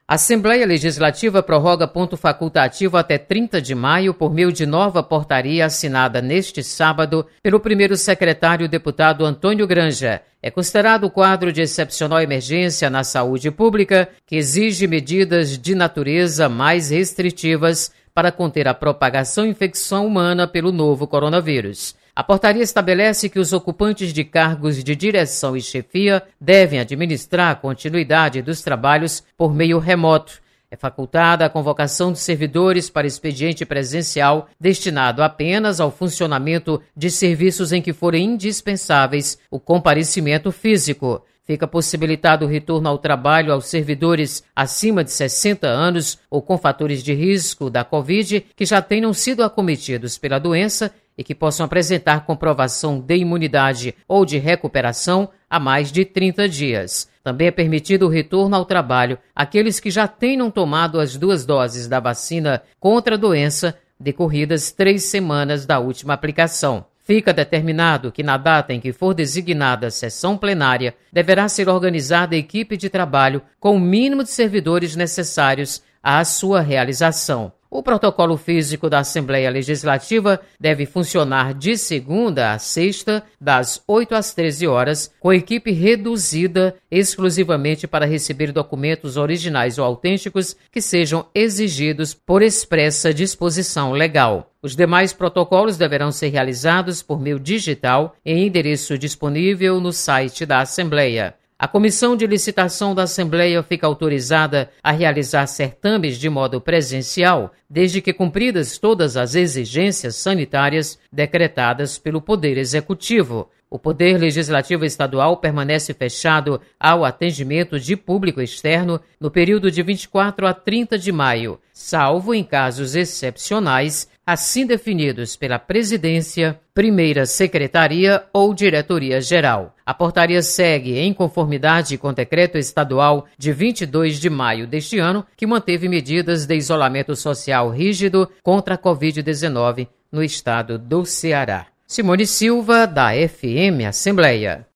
A Assembleia Legislativa prorroga ponto facultativo até 30 de maio por meio de nova portaria assinada neste sábado pelo primeiro secretário deputado Antônio Granja. É considerado o quadro de excepcional emergência na saúde pública que exige medidas de natureza mais restritivas para conter a propagação e infecção humana pelo novo coronavírus. A portaria estabelece que os ocupantes de cargos de direção e chefia devem administrar a continuidade dos trabalhos por meio remoto. É facultada a convocação de servidores para expediente presencial destinado apenas ao funcionamento de serviços em que forem indispensáveis o comparecimento físico. Fica possibilitado o retorno ao trabalho aos servidores acima de 60 anos ou com fatores de risco da Covid que já tenham sido acometidos pela doença e que possam apresentar comprovação de imunidade ou de recuperação há mais de 30 dias. Também é permitido o retorno ao trabalho àqueles que já tenham tomado as 2 doses da vacina contra a doença decorridas 3 semanas da última aplicação. Fica determinado que na data em que for designada a sessão plenária, deverá ser organizada a equipe de trabalho com o mínimo de servidores necessários à sua realização. O protocolo físico da Assembleia Legislativa deve funcionar de segunda a sexta, das 8 às 13 horas, com equipe reduzida exclusivamente para receber documentos originais ou autênticos que sejam exigidos por expressa disposição legal. Os demais protocolos deverão ser realizados por meio digital em endereço disponível no site da Assembleia. A Comissão de Licitação da Assembleia fica autorizada a realizar certames de modo presencial, desde que cumpridas todas as exigências sanitárias decretadas pelo Poder Executivo. O Poder Legislativo Estadual permanece fechado ao atendimento de público externo no período de 24 a 30 de maio, salvo em casos excepcionais, assim definidos pela Presidência, Primeira Secretaria ou Diretoria-Geral. A portaria segue em conformidade com o Decreto Estadual de 22 de maio deste ano, que manteve medidas de isolamento social rígido contra a Covid-19 no estado do Ceará. Simone Silva, da FM Assembleia.